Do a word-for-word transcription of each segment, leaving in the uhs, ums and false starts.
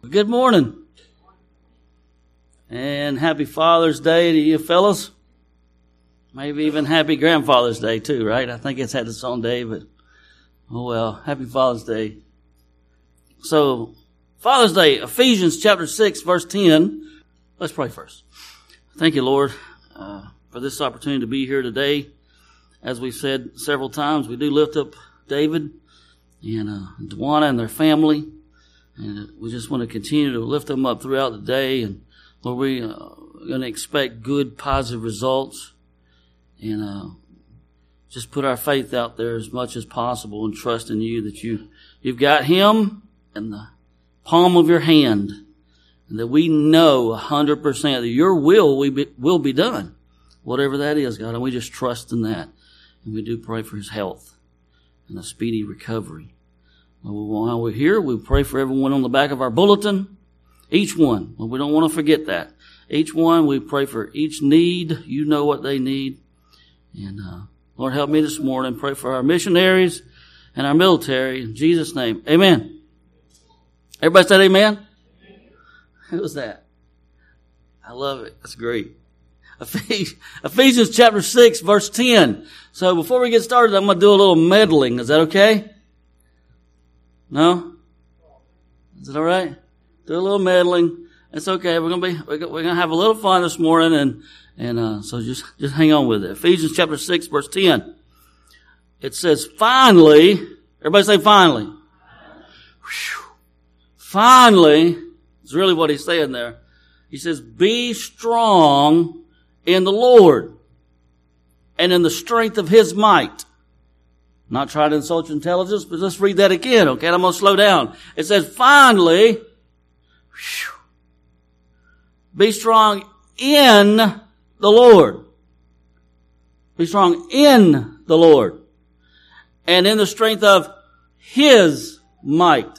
Good morning. And happy Father's Day to you fellas. Maybe even happy Grandfather's Day too, right? I think it's had its own day, but oh well. Happy Father's Day. So, Father's Day, Ephesians chapter six, verse ten. Let's pray first. Thank you, Lord, uh, for this opportunity to be here today. As we've said several times, we do lift up David and uh, Dwana and their family. And we just want to continue to lift them up throughout the day. And Lord, we uh, are going to expect good, positive results. And uh, just put our faith out there as much as possible and trust in you that you, you've got him in the palm of your hand. And that we know one hundred percent that your will will be, will be done. Whatever that is, God. And we just trust in that. And we do pray for his health and a speedy recovery. While we're here, we pray for everyone on the back of our bulletin. Each one. We don't want to forget that. Each one, we pray for each need. You know what they need. And uh, Lord, help me this morning. Pray for our missionaries and our military. In Jesus' name, amen. Everybody said amen? Who was that? I love it. That's great. Ephesians chapter six, verse ten. So before we get started, I'm going to do a little meddling. Is that okay? No? Is it all right? Do a little meddling. It's okay. We're gonna be we're gonna have a little fun this morning, and and uh, so just just hang on with it. Ephesians chapter six, verse ten. It says, "Finally," everybody say, "Finally." Whew. Finally is really what he's saying there. He says, "Be strong in the Lord and in the strength of His might." Not trying to insult your intelligence, but let's read that again, okay? I'm going to slow down. It says, finally, whew, be strong in the Lord. Be strong in the Lord. And in the strength of His might.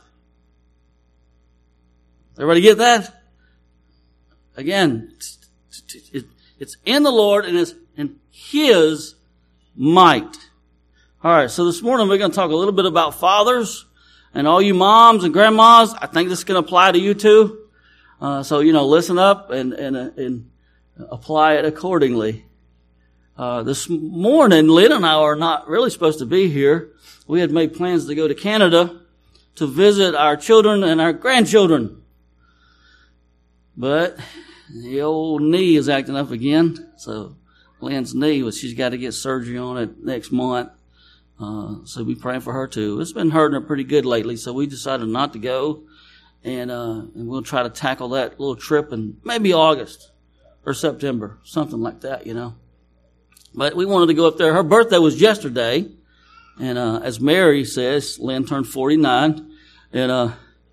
Everybody get that? Again, it's in the Lord and it's in His might. All right, so this morning we're going to talk a little bit about fathers, and all you moms and grandmas. I think this can apply to you too. Uh, so you know, listen up and and uh, and apply it accordingly. Uh, this morning, Lynn and I are not really supposed to be here. We had made plans to go to Canada to visit our children and our grandchildren, but the old knee is acting up again. So Lynn's knee, well, she's got to get surgery on it next month. Uh, so we praying for her too. It's been hurting her pretty good lately, so we decided not to go, and uh, and we'll try to tackle that little trip in maybe August or September, something like that, you know. But we wanted to go up there. Her birthday was yesterday, and uh, as Mary says, Lynn turned forty-nine, and uh,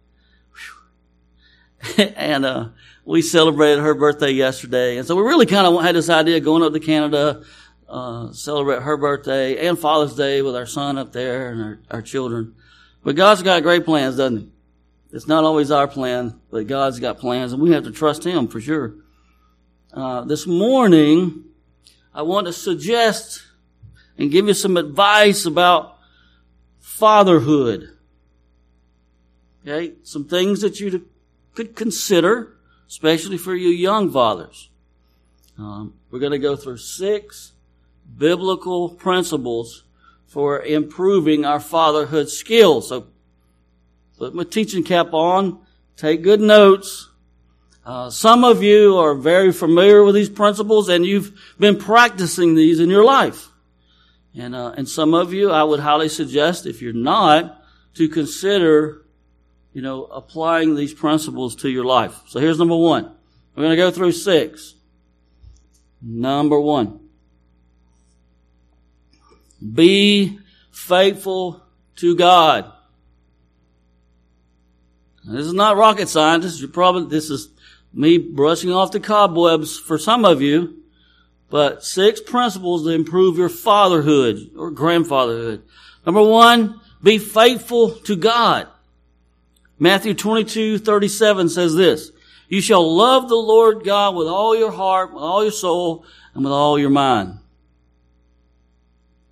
and uh, we celebrated her birthday yesterday, and so we really kind of had this idea of going up to Canada. Uh, celebrate her birthday and Father's Day with our son up there and our, our children. But God's got great plans, doesn't He? It's not always our plan, but God's got plans, and we have to trust Him for sure. Uh, this morning, I want to suggest and give you some advice about fatherhood. Okay? Some things that you could consider, especially for you young fathers. Um, we're going to go through six biblical principles for improving our fatherhood skills. So put my teaching cap on, take good notes. Uh, some of you are very familiar with these principles and you've been practicing these in your life. And, uh, and some of you, I would highly suggest, if you're not, to consider, you know, applying these principles to your life. So here's number one. We're going to go through six. Number one. Be faithful to God. Now, this is not rocket science. You're probably, this is me brushing off the cobwebs for some of you. But six principles to improve your fatherhood or grandfatherhood. Number one, be faithful to God. Matthew twenty-two thirty-seven says this. You shall love the Lord God with all your heart, with all your soul, and with all your mind.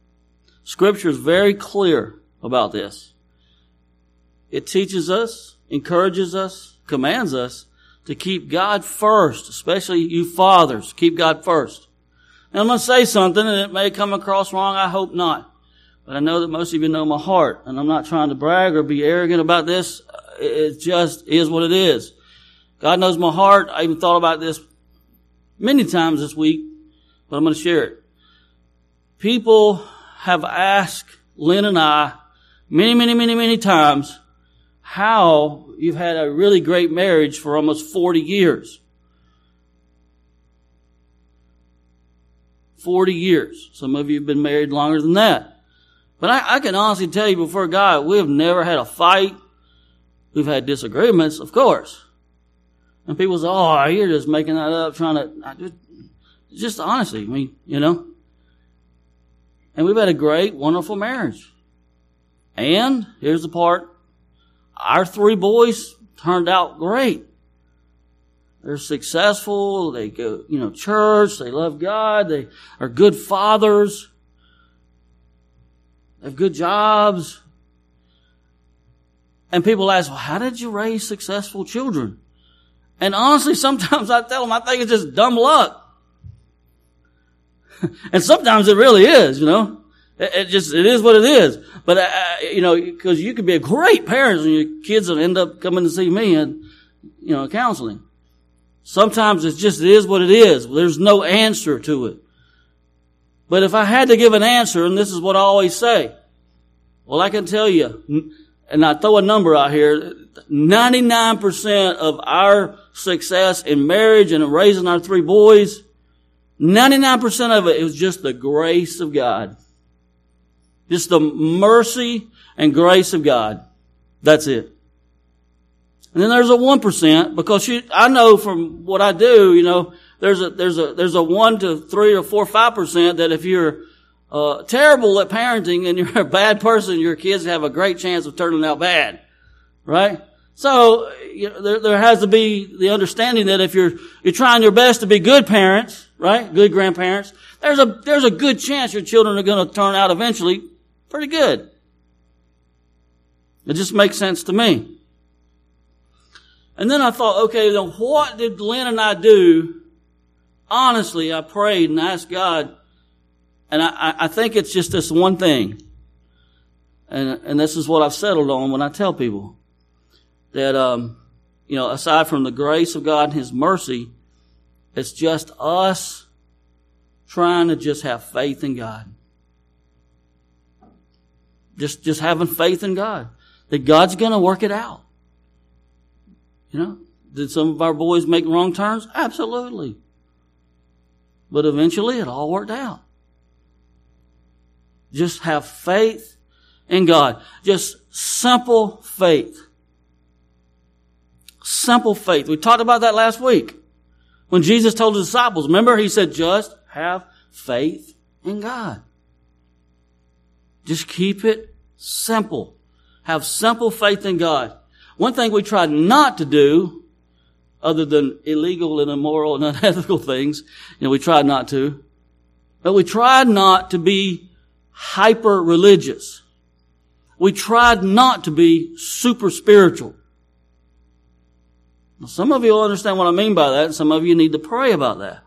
Scripture is very clear about this. It teaches us encourages us, commands us to keep God first, especially you fathers. Keep God first. Now, I'm going to say something, and it may come across wrong. I hope not. But I know that most of you know my heart, and I'm not trying to brag or be arrogant about this. It just is what it is. God knows my heart. I even thought about this many times this week, but I'm going to share it. People have asked Lynn and I many, many, many, many times how you've had a really great marriage for almost forty years. forty years. Some of you have been married longer than that. But I, I can honestly tell you before God, we have never had a fight. We've had disagreements, of course. And people say, oh, you're just making that up, trying to, I just, just honestly, I mean, you know. And we've had a great, wonderful marriage. And here's the part. Our three boys turned out great. They're successful. They go, you know, church. They love God. They are good fathers. They have good jobs. And people ask, well, how did you raise successful children? And honestly, sometimes I tell them I think it's just dumb luck. And sometimes it really is, you know. It, it just, it is what it is. But, uh, you know, because you could be a great parent and your kids will end up coming to see me and, you know, counseling. Sometimes it's just, it is what it is. There's no answer to it. But if I had to give an answer, and this is what I always say, well, I can tell you, and I throw a number out here, ninety-nine percent of our success in marriage and in raising our three boys, ninety-nine percent of it was just the grace of God. Just the mercy and grace of God. That's it. And then there's a one percent, because you, I know from what I do, you know, there's a, there's a, there's a one to three or four, five percent that if you're, uh, terrible at parenting and you're a bad person, your kids have a great chance of turning out bad. Right? So, you know, there, there has to be the understanding that if you're, you're trying your best to be good parents, right? Good grandparents, there's a, there's a good chance your children are going to turn out eventually pretty good. It just makes sense to me. And then I thought, okay, then what did Lynn and I do? Honestly, I prayed and asked God, and I, I think it's just this one thing. And, and this is what I've settled on when I tell people. That, um, you know, aside from the grace of God and His mercy, it's just us trying to just have faith in God. Just, just having faith in God. That God's gonna work it out. You know, did some of our boys make wrong turns? Absolutely. But eventually it all worked out. Just have faith in God. Just simple faith. Simple faith. We talked about that last week. When Jesus told His disciples, remember, He said, just have faith in God. Just keep it simple. Have simple faith in God. One thing we try not to do, other than illegal and immoral and unethical things, you know, we try not to, but we tried not to be hyper religious. We tried not to be super spiritual. Now, some of you will understand what I mean by that, and some of you need to pray about that.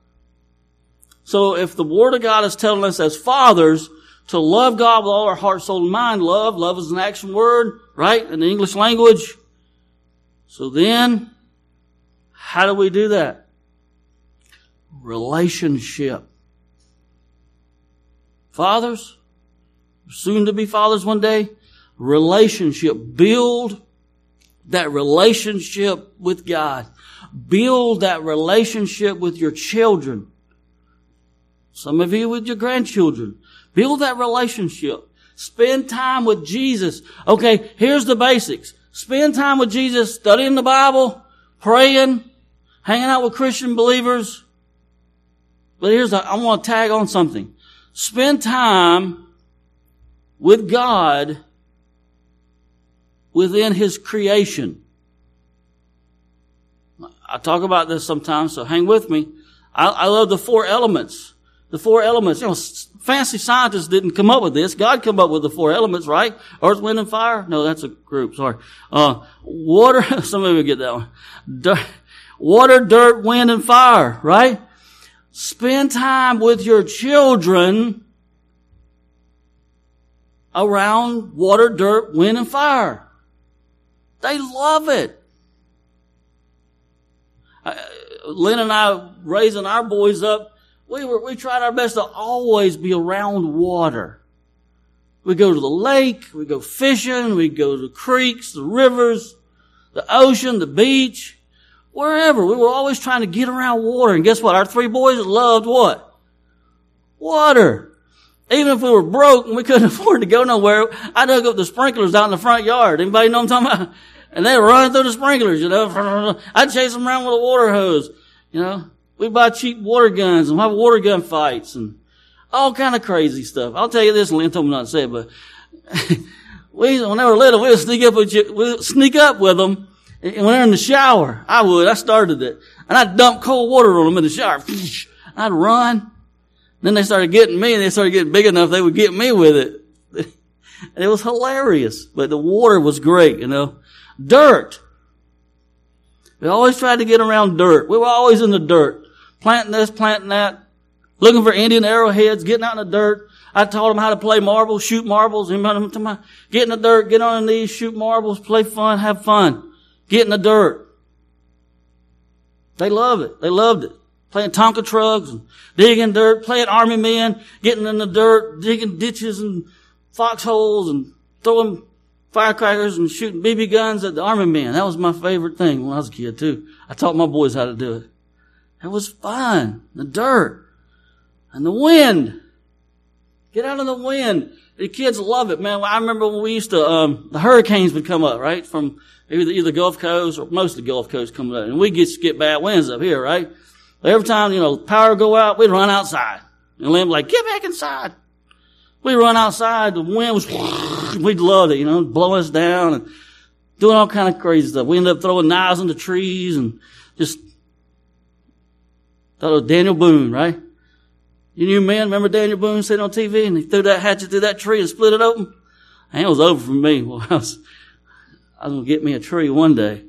So if the Word of God is telling us as fathers to love God with all our heart, soul, and mind, love, love is an action word, right, in the English language. So then, how do we do that? Relationship. Fathers, soon to be fathers one day, relationship. Build that relationship with God. Build that relationship with your children. Some of you with your grandchildren. Build that relationship. Spend time with Jesus. Okay, here's the basics. Spend time with Jesus, studying the Bible, praying, hanging out with Christian believers. But here's, a, I want to tag on something. Spend time with God within His creation. I talk about this sometimes, so hang with me. I, I love the four elements. The four elements. You know, fancy scientists didn't come up with this. God came up with the four elements, right? Earth, wind, and fire. No, that's a group. Sorry. Uh, water. Some of you get that one. Dirt, water, dirt, wind, and fire, right? Spend time with your children around water, dirt, wind, and fire. They love it. Uh, Lynn and I raising our boys up, we were, we tried our best to always be around water. We go to the lake, we go fishing, we go to the creeks, the rivers, the ocean, the beach, wherever. We were always trying to get around water. And guess what? Our three boys loved what? Water. Even if we were broke and we couldn't afford to go nowhere, I dug up the sprinklers out in the front yard. Anybody know what I'm talking about? And they were running through the sprinklers, you know. I'd chase them around with a water hose, you know. We'd buy cheap water guns and have water gun fights and all kind of crazy stuff. I'll tell you this, Lynn told me not to say it, but we, when they were little, we would sneak up with you, we'd sneak up with them. And when they're in the shower, I would, I started it. And I'd dump cold water on them in the shower. I'd run. Then they started getting me and they started getting big enough they would get me with it. And it was hilarious. But the water was great, you know. Dirt. We always tried to get around dirt. We were always in the dirt. Planting this, planting that. Looking for Indian arrowheads, getting out in the dirt. I taught them how to play marbles, shoot marbles. Get in the dirt, get on your knees, shoot marbles, play fun, have fun. Get in the dirt. They love it. They loved it. Playing Tonka trucks and digging dirt, playing army men, getting in the dirt, digging ditches and foxholes and throwing firecrackers and shooting B B guns at the army men. That was my favorite thing when I was a kid too. I taught my boys how to do it. It was fun. The dirt and the wind. Get out of the wind. The kids love it, man. I remember when we used to, um, the hurricanes would come up, right? From either, either Gulf Coast or most of the Gulf Coast coming up. And we get, get bad winds up here, right? Every time, you know, power go out, we'd run outside. And Lynn would like, get back inside. We'd run outside. The wind was, we'd love it, you know, blowing us down and doing all kind of crazy stuff. We ended up throwing knives into trees and just, thought it was Daniel Boone, right? You new men, remember Daniel Boone sitting on T V and he threw that hatchet through that tree and split it open? And it was over for me. Well, I was, I was going to get me a tree one day.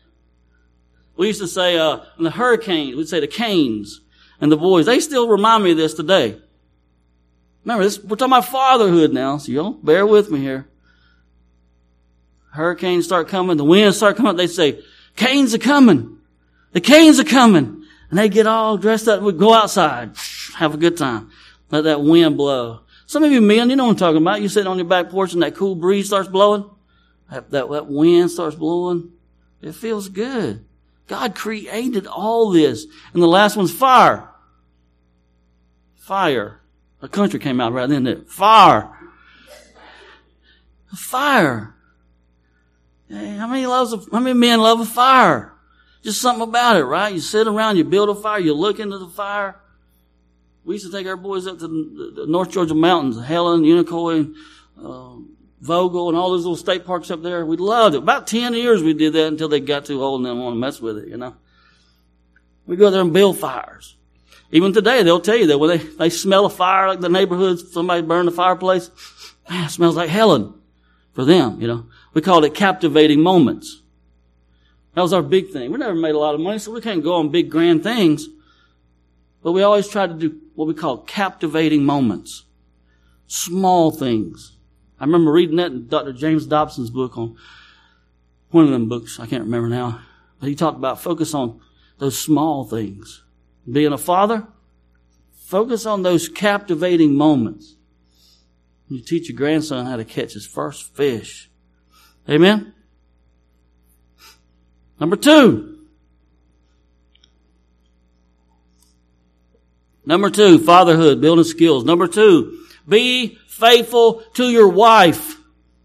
We used to say, uh, in the hurricane, we'd say the canes and the boys. They still remind me of this today. Remember, this, we're talking about fatherhood now, so y'all bear with me here. Hurricanes start coming, the winds start coming, they say, canes are coming. The canes are coming. And they get all dressed up. We go outside, have a good time. Let that wind blow. Some of you men, you know what I'm talking about. You sit on your back porch and that cool breeze starts blowing. That, that, that wind starts blowing. It feels good. God created all this. And the last one's fire. Fire. A country came out right then, didn't it? Fire. Fire. Hey, how many loves a, how many men love a fire? Just something about it, right? You sit around, you build a fire, you look into the fire. We used to take our boys up to the, the North Georgia mountains, Helen, Unicoi, uh, Vogel, and all those little state parks up there. We loved it. About ten years we did that until they got too old and didn't want to mess with it, you know. We go there and build fires. Even today, they'll tell you that when they, they smell a fire, like the neighborhoods, somebody burned a fireplace, man, it smells like Helen for them, you know. We called it captivating moments. That was our big thing. We never made a lot of money, so we can't go on big grand things. But we always tried to do what we call captivating moments. Small things. I remember reading that in Doctor James Dobson's book on one of them books. I can't remember now. But he talked about focus on those small things. Being a father, focus on those captivating moments. You teach your grandson how to catch his first fish. Amen? Number two. Number two, fatherhood, building skills. Number two, be faithful to your wife.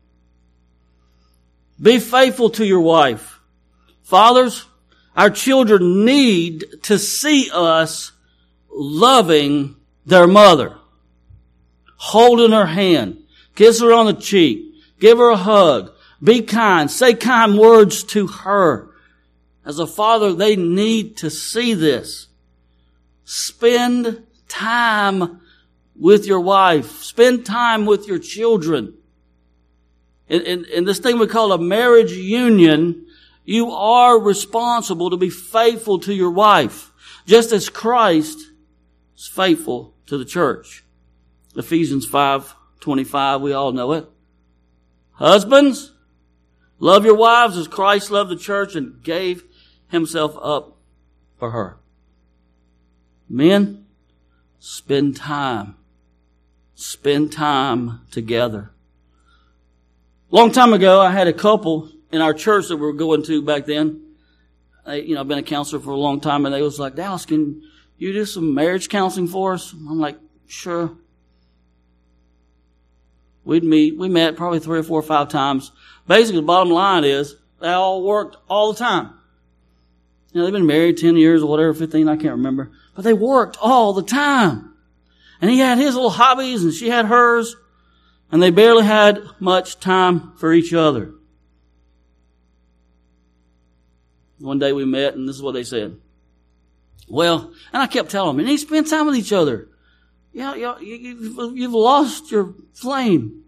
Be faithful to your wife. Fathers, our children need to see us loving their mother. Holding her hand. Kiss her on the cheek. Give her a hug. Be kind. Say kind words to her. As a father, they need to see this. Spend time with your wife. Spend time with your children. In, in, in this thing we call a marriage union, you are responsible to be faithful to your wife, just as Christ is faithful to the church. Ephesians five twenty-five, we all know it. Husbands, love your wives as Christ loved the church and gave himself up for her. Men, spend time. Spend time together. Long time ago, I had a couple in our church that we were going to back then. I, you know, I've been a counselor for a long time, and they was like, Dallas, can you do some marriage counseling for us? I'm like, sure. We'd meet. We met probably three or four or five times. Basically, the bottom line is they all worked all the time. You know, they've been married ten years or whatever, fifteen, I can't remember. But they worked all the time. And he had his little hobbies and she had hers. And they barely had much time for each other. One day we met and this is what they said. Well, and I kept telling them, you need to spend time with each other. Yeah, you, you, you've lost your flame.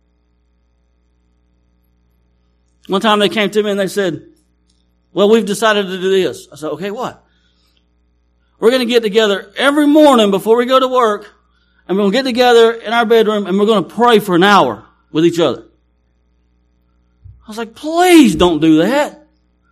One time they came to me and they said, well, we've decided to do this. I said, okay, what? We're going to get together every morning before we go to work, and we're going to get together in our bedroom and we're going to pray for an hour with each other. I was like, please don't do that.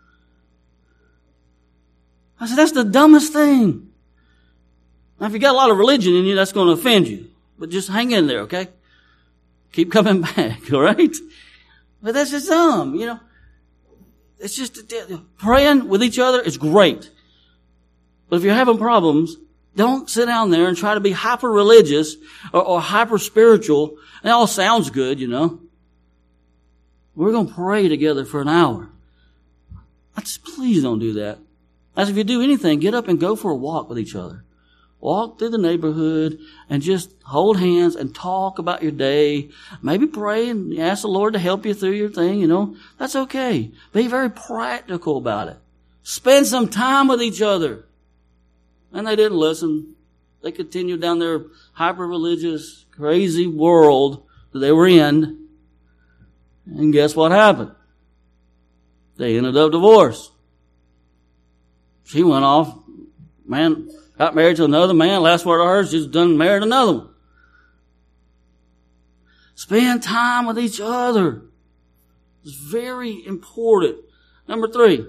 I said, that's the dumbest thing. Now, if you got a lot of religion in you, that's going to offend you. But just hang in there, okay? Keep coming back, all right? But that's just dumb, you know. It's just praying with each other is great. But if you're having problems, don't sit down there and try to be hyper-religious or, or hyper-spiritual. It all sounds good, you know. We're going to pray together for an hour. I just, please don't do that. As if you do anything, get up and go for a walk with each other. Walk through the neighborhood and just hold hands and talk about your day. Maybe pray and ask the Lord to help you through your thing, you know. That's okay. Be very practical about it. Spend some time with each other. And they didn't listen. They continued down their hyper-religious, crazy world that they were in. And guess what happened? They ended up divorced. She went off, man, got married to another man. Last word I heard, she's done married another one. Spend time with each other. It's very important. Number three.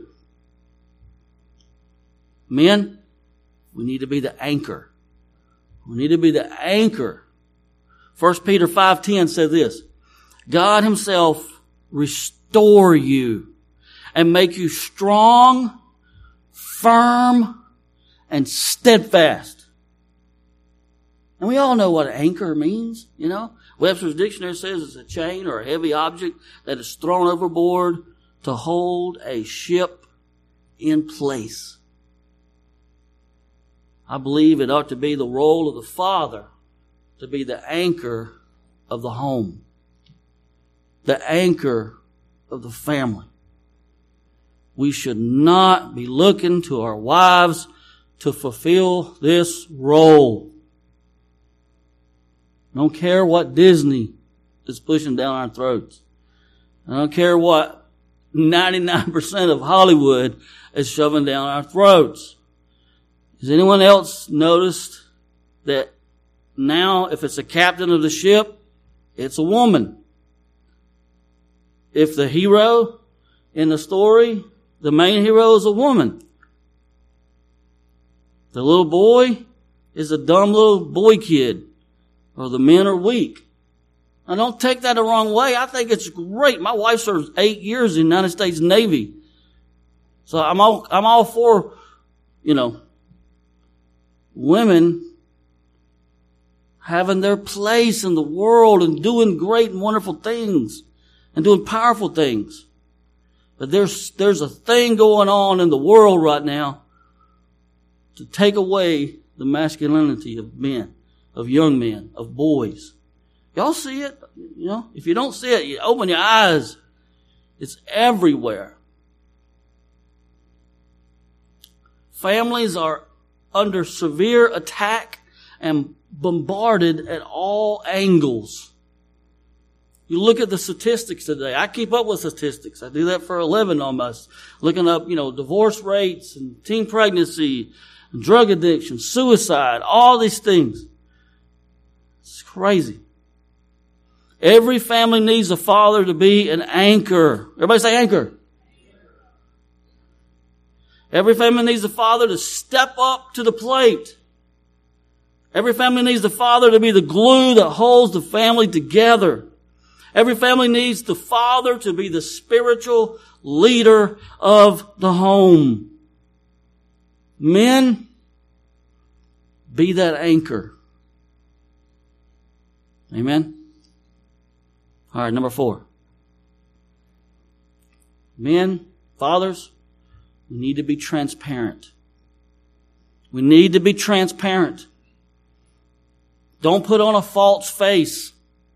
Men, we need to be the anchor. We need to be the anchor. First Peter five ten says this. God himself restore you and make you strong, firm, and steadfast. And we all know what anchor means, you know. Webster's Dictionary says it's a chain or a heavy object that is thrown overboard to hold a ship in place. I believe it ought to be the role of the father to be the anchor of the home, the anchor of the family. We should not be looking to our wives to fulfill this role. I don't care what Disney is pushing down our throats. I don't care what ninety-nine percent of Hollywood is shoving down our throats. Has anyone else noticed that now if it's a captain of the ship, it's a woman? If the hero in the story, the main hero is a woman. The little boy is a dumb little boy kid, or the men are weak. Now don't take that the wrong way. I think it's great. My wife serves eight years in the United States Navy. So I'm all, I'm all for, you know, women having their place in the world and doing great and wonderful things and doing powerful things. But there's, there's a thing going on in the world right now to take away the masculinity of men, of young men, of boys. Y'all see it? You know, if you don't see it, you open your eyes. It's everywhere. Families are under severe attack and bombarded at all angles. You look at the statistics today. I keep up with statistics. I do that for a living almost. Looking up, you know, divorce rates and teen pregnancy, and drug addiction, suicide, all these things. It's crazy. Every family needs a father to be an anchor. Everybody say anchor. Every family needs a father to step up to the plate. Every family needs the father to be the glue that holds the family together. Every family needs the father to be the spiritual leader of the home. Men, be that anchor. Amen? All right, number four. Men, fathers, we need to be transparent. We need to be transparent. Don't put on a false face.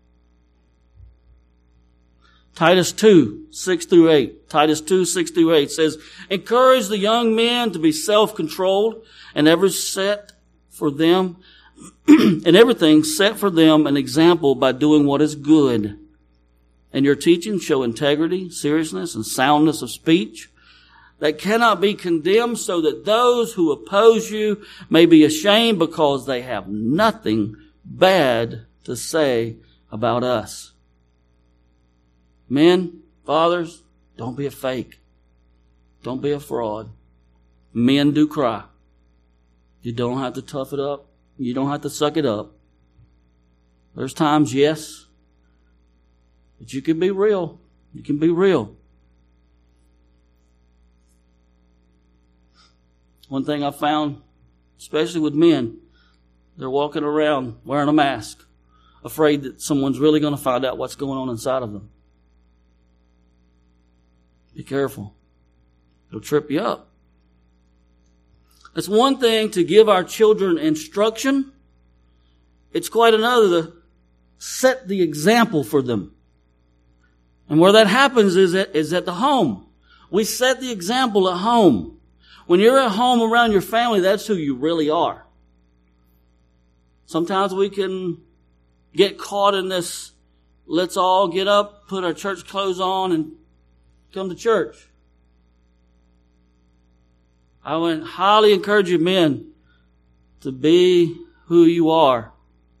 Titus two, six through eight. Titus two, six through eight says, encourage the young men to be self-controlled and ever set for them, and everything set for them an example by doing what is good. And your teaching show integrity, seriousness, and soundness of speech that cannot be condemned, so that those who oppose you may be ashamed because they have nothing bad to say about us. Men, fathers, don't be a fake. Don't be a fraud. Men do cry. You don't have to tough it up. You don't have to suck it up. There's times, yes, but you can be real. You can be real. One thing I found, especially with men, they're walking around wearing a mask, afraid that someone's really going to find out what's going on inside of them. Be careful. It'll trip you up. It's one thing to give our children instruction. It's quite another to set the example for them. And where that happens is at, is at the home. We set the example at home. When you're at home around your family, that's who you really are. Sometimes we can get caught in this, let's all get up, put our church clothes on, and come to church. I would highly encourage you men to be who you are.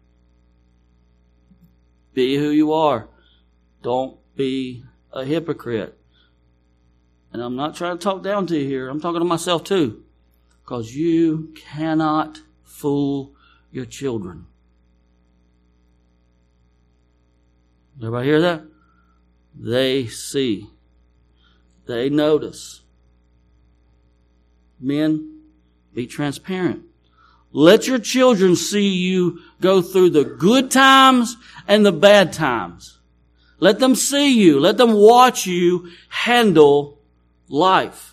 Be who you are. Don't be a hypocrite. And I'm not trying to talk down to you here. I'm talking to myself too. Because you cannot fool your children. Everybody hear that? They see. They notice. Men, be transparent. Let your children see you go through the good times and the bad times. Let them see you. Let them watch you handle life.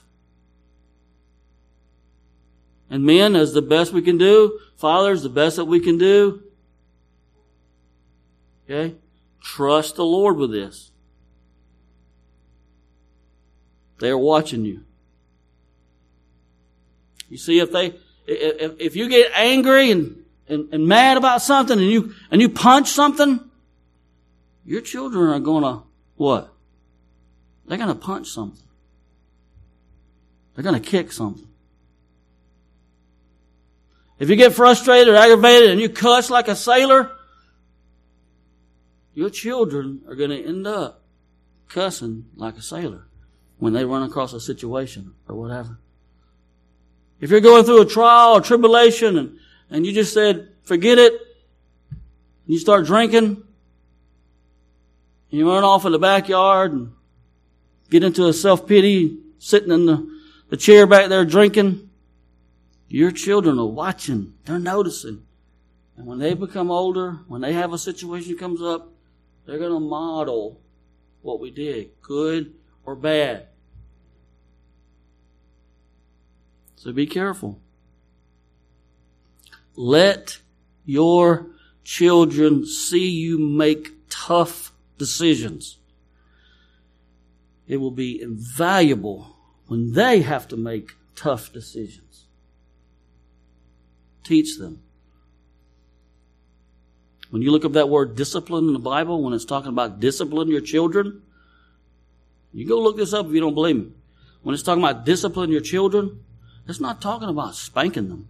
And men, as the best we can do, fathers, the best that we can do, okay, trust the Lord with this. They're watching you. You see, if they, if, if you get angry and, and, and mad about something and you, and you punch something, your children are gonna, what? They're gonna punch something. They're gonna kick something. If you get frustrated or aggravated and you cuss like a sailor, your children are gonna end up cussing like a sailor when they run across a situation or whatever. If you're going through a trial or tribulation and, and you just said, forget it, and you start drinking, and you run off in the backyard and get into a self-pity, sitting in the, the chair back there drinking, your children are watching. They're noticing. And when they become older, when they have a situation that comes up, they're going to model what we did, good or bad. So be careful. Let your children see you make tough decisions. It will be invaluable when they have to make tough decisions. Teach them. When you look up that word discipline in the Bible, when it's talking about discipline your children, you go look this up if you don't believe me. When it's talking about discipline your children, it's not talking about spanking them.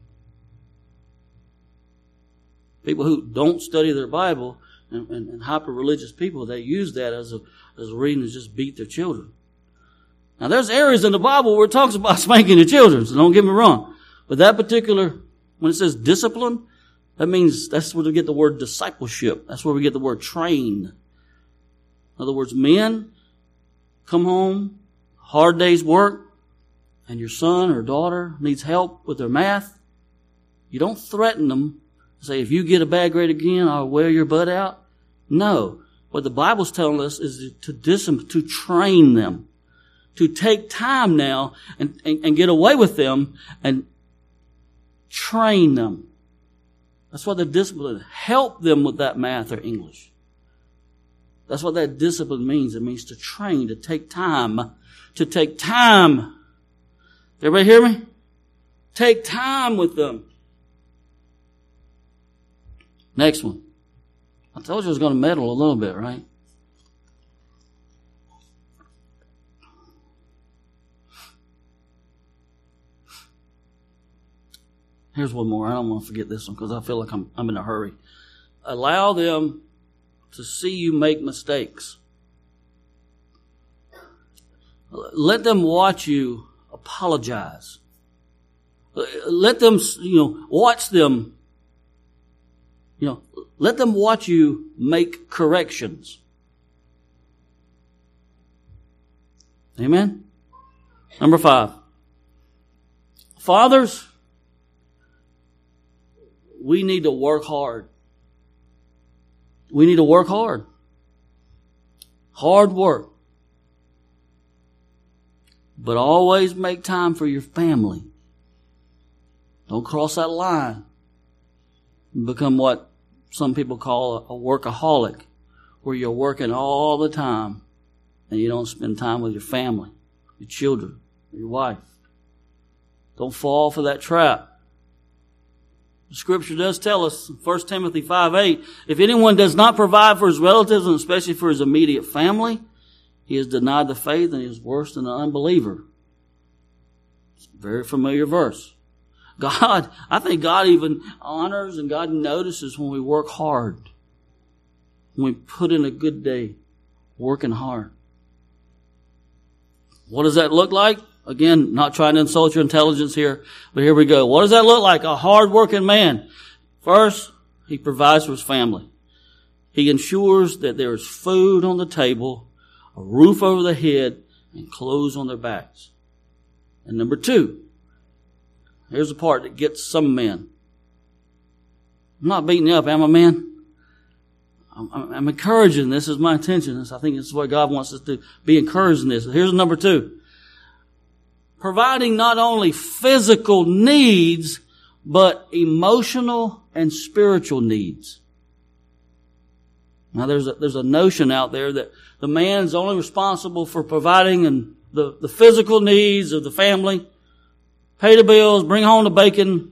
People who don't study their Bible and, and, and hyper-religious people, they use that as a, as a reason to just beat their children. Now, there's areas in the Bible where it talks about spanking your children, so don't get me wrong. But that particular, when it says discipline, that means that's where we get the word discipleship. That's where we get the word train. In other words, men come home, hard day's work, and your son or daughter needs help with their math. You don't threaten them. Say, if you get a bad grade again, I'll wear your butt out. No. What the Bible's telling us is to discipline, to train them. To take time now and, and, and get away with them and train them. That's what the discipline is. Help them with that math or English. That's what that discipline means. It means to train, to take time. To take time. Everybody hear me? Take time with them. Next one. I told you I was going to meddle a little bit, right? Here's one more. I don't want to forget this one because I feel like I'm, I'm in a hurry. Allow them to see you make mistakes. Let them watch you apologize. Let them, you know, watch them, you know, let them watch you make corrections. Amen? Number five. Fathers, we need to work hard. We need to work hard. Hard work. But always make time for your family. Don't cross that line and become what some people call a workaholic, where you're working all the time and you don't spend time with your family, your children, your wife. Don't fall for that trap. The Scripture does tell us, First Timothy five eight, if anyone does not provide for his relatives and especially for his immediate family, he has denied the faith and he is worse than an unbeliever. It's a very familiar verse. God, I think God even honors and God notices when we work hard. When we put in a good day, working hard. What does that look like? Again, not trying to insult your intelligence here, but here we go. What does that look like? A hard-working man. First, he provides for his family. He ensures that there is food on the table, a roof over their head, and clothes on their backs. And number two, here's the part that gets some men. I'm not beating you up, am I, man? I'm, I'm, I'm encouraging. This is my intention. I think this is what God wants us to be encouraging this. Here's number two. Providing not only physical needs, but emotional and spiritual needs. Now there's a, there's a notion out there that the man's only responsible for providing and the, the physical needs of the family. Pay the bills, bring home the bacon.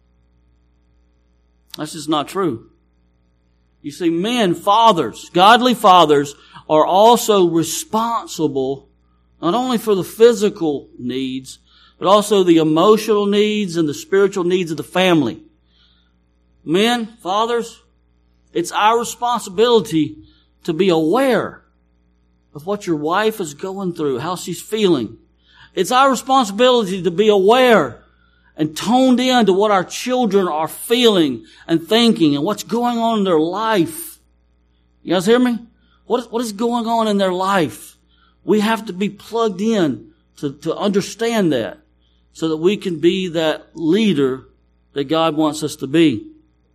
That's just not true. You see, men, fathers, godly fathers, are also responsible not only for the physical needs, but also the emotional needs and the spiritual needs of the family. Men, fathers, it's our responsibility to be aware of what your wife is going through, how she's feeling. It's our responsibility to be aware and toned in to what our children are feeling and thinking and what's going on in their life. You guys hear me? What is, what is going on in their life? We have to be plugged in to, to understand that so that we can be that leader that God wants us to be.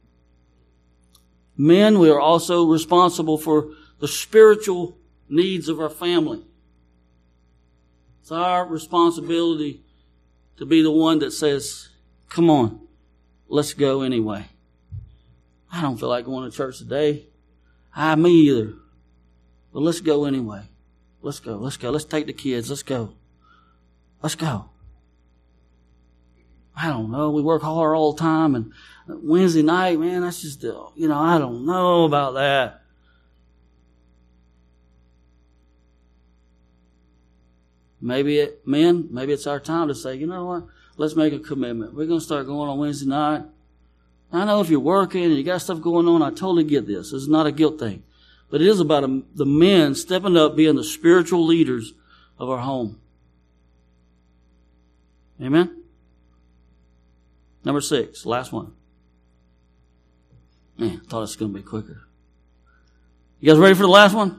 Men, we are also responsible for the spiritual needs of our family. It's our responsibility to be the one that says, come on, let's go anyway. I don't feel like going to church today. I, me either. But let's go anyway. Let's go, let's go. Let's take the kids. Let's go. Let's go. I don't know, we work hard all the time, and Wednesday night, man, that's just, you know, I don't know about that. Maybe it, men, maybe it's our time to say, you know what, let's make a commitment. We're going to start going on Wednesday night. I know if you're working and you got stuff going on, I totally get this. This is not a guilt thing. But it is about a, the men stepping up, being the spiritual leaders of our home. Amen? Number six, last one. Man, I thought it was going to be quicker. You guys ready for the last one?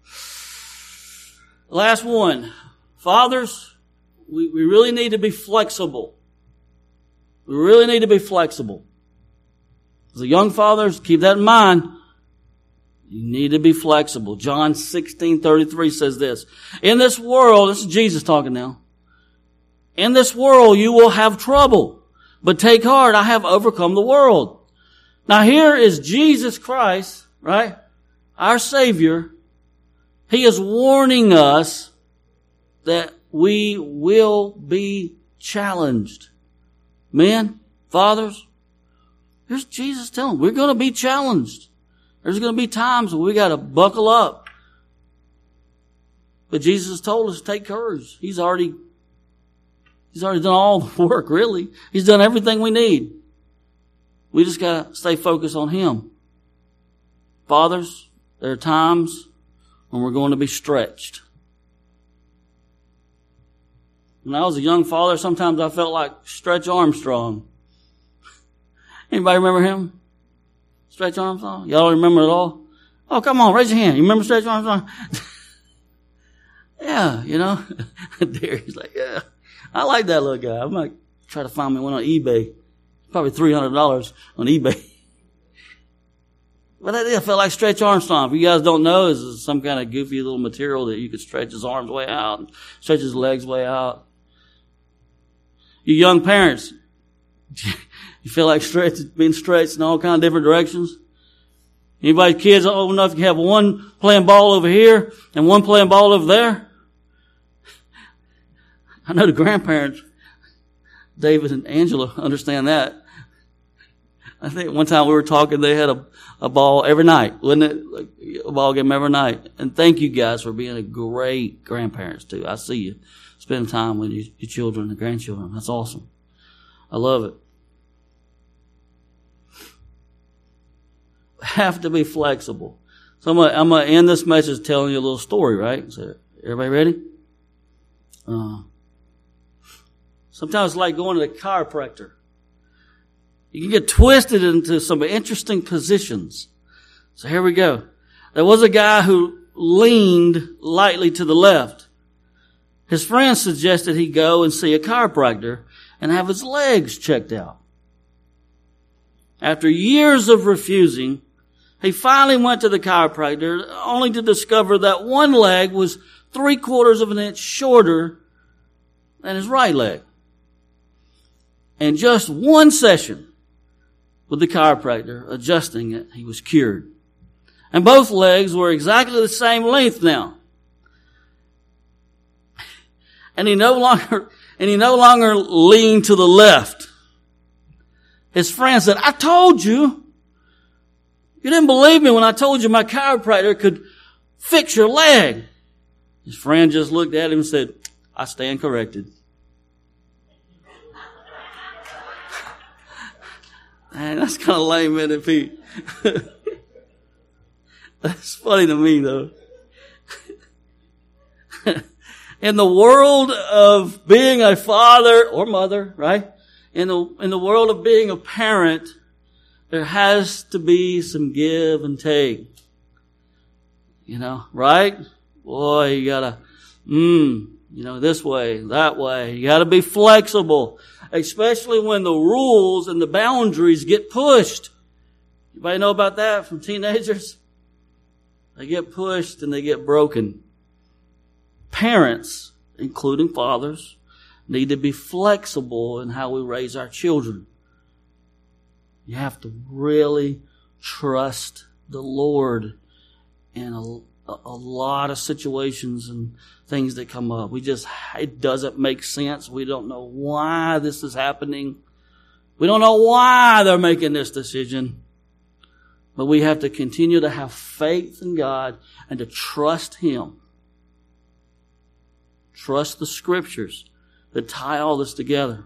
Last one. Fathers, we, we really need to be flexible. We really need to be flexible. As the young fathers, keep that in mind. You need to be flexible. John sixteen thirty-three says this. In this world, this is Jesus talking now. In this world you will have trouble, but take heart, I have overcome the world. Now here is Jesus Christ, right? Our Savior. He is warning us that we will be challenged. Men, fathers, here's Jesus telling them, we're going to be challenged. There's going to be times when we got to buckle up. But Jesus told us, take courage. He's already, he's already done all the work, really. He's done everything we need. We just got to stay focused on Him. Fathers, there are times when we're going to be stretched. When I was a young father, sometimes I felt like Stretch Armstrong. Anybody remember him? Stretch Armstrong? Y'all remember it all? Oh, come on, raise your hand. You remember Stretch Armstrong? Yeah, you know. Derek's like, yeah. I like that little guy. I might try to find me one on eBay. Probably three hundred dollars on eBay. But I felt like Stretch Armstrong. If you guys don't know, it's some kind of goofy little material that you could stretch his arms way out and stretch his legs way out. You young parents, you feel like stretch, being stretched in all kinds of different directions? Anybody kids old enough you have one playing ball over here and one playing ball over there? I know the grandparents, David and Angela, understand that. I think one time we were talking, they had a, a ball every night, wasn't it? Like a ball game every night. And thank you guys for being a great grandparents too. I see you spending time with your, your children and grandchildren. That's awesome. I love it. Have to be flexible. So I'm gonna, I'm gonna end this message telling you a little story, right? So everybody ready? Uh, sometimes it's like going to the chiropractor. You can get twisted into some interesting positions. So here we go. There was a guy who leaned lightly to the left. His friend suggested he go and see a chiropractor and have his legs checked out. After years of refusing, he finally went to the chiropractor only to discover that one leg was three quarters of an inch shorter than his right leg. In just one session with the chiropractor adjusting it, he was cured. And both legs were exactly the same length now. And he no longer, and he no longer leaned to the left. His friend said, I told you. You didn't believe me when I told you my chiropractor could fix your leg. His friend just looked at him and said, I stand corrected. Man, that's kind of lame, isn't it, Pete? That's funny to me, though. In the world of being a father or mother, right? In the, in the world of being a parent, there has to be some give and take. You know, right? Boy, you gotta, mm, you know, this way, that way. You gotta be flexible. Especially when the rules and the boundaries get pushed. Anybody know about that from teenagers? They get pushed and they get broken. Parents, including fathers, need to be flexible in how we raise our children. You have to really trust the Lord in a, a, a lot of situations and things that come up. We just, it doesn't make sense. We don't know why this is happening. We don't know why they're making this decision. But we have to continue to have faith in God and to trust Him. Trust the Scriptures that tie all this together.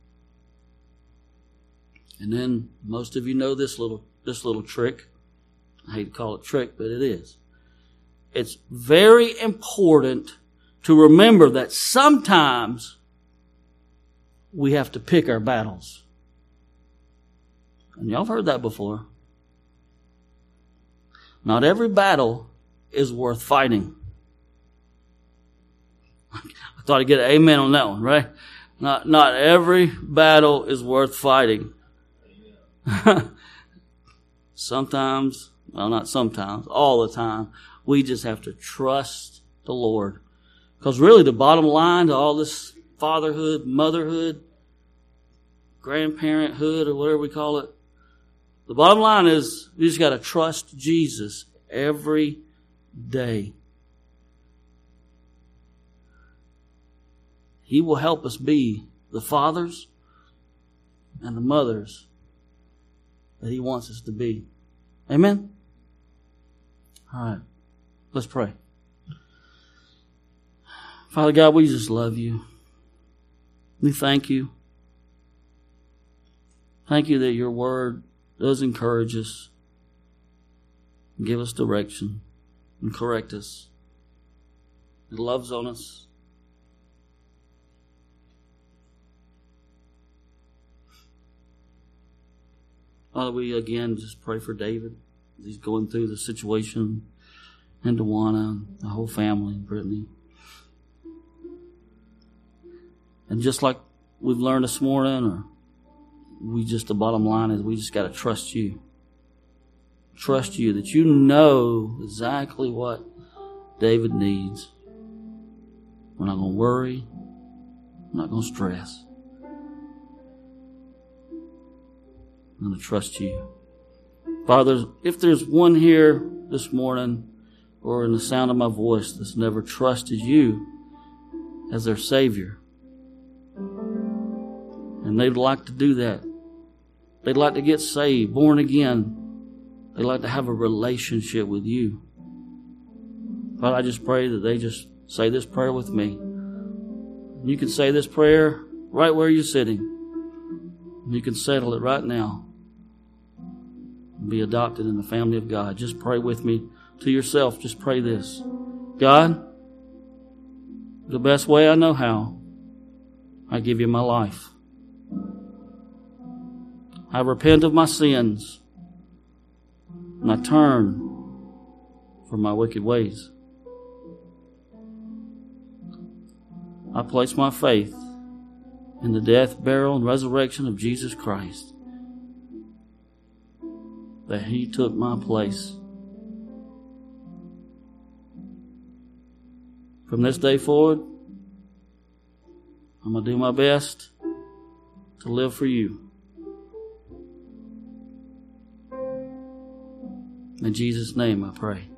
And then most of you know this little this little trick. I hate to call it trick, but it is. It's very important to remember that sometimes we have to pick our battles. And y'all have heard that before. Not every battle is worth fighting. I thought I'd get an amen on that one, right? Not, not every battle is worth fighting. Sometimes, well, not sometimes, all the time, we just have to trust the Lord. Because really the bottom line to all this fatherhood, motherhood, grandparenthood, or whatever we call it, the bottom line is you just got to trust Jesus every day. He will help us be the fathers and the mothers that He wants us to be. Amen? All right. Let's pray. Father God, we just love You. We thank You. Thank You that Your Word does encourage us, give us direction, and correct us. It loves on us. Father, we again just pray for David. He's going through the situation, and Dewana, the whole family, Brittany. And just like we've learned this morning, or we just, the bottom line is we just got to trust You. Trust You that You know exactly what David needs. We're not going to worry. We're not going to stress. I'm going to trust You. Father, if there's one here this morning or in the sound of my voice that's never trusted You as their Savior, and they'd like to do that, they'd like to get saved, born again, they'd like to have a relationship with You, Father, I just pray that they just say this prayer with me. You can say this prayer right where you're sitting. You can settle it right now. Be adopted in the family of God. Just pray with me to yourself. Just pray this. God, the best way I know how, I give You my life. I repent of my sins, and I turn from my wicked ways. I place my faith in the death, burial, and resurrection of Jesus Christ, that He took my place. From this day forward, I'm going to do my best to live for You. In Jesus' name I pray.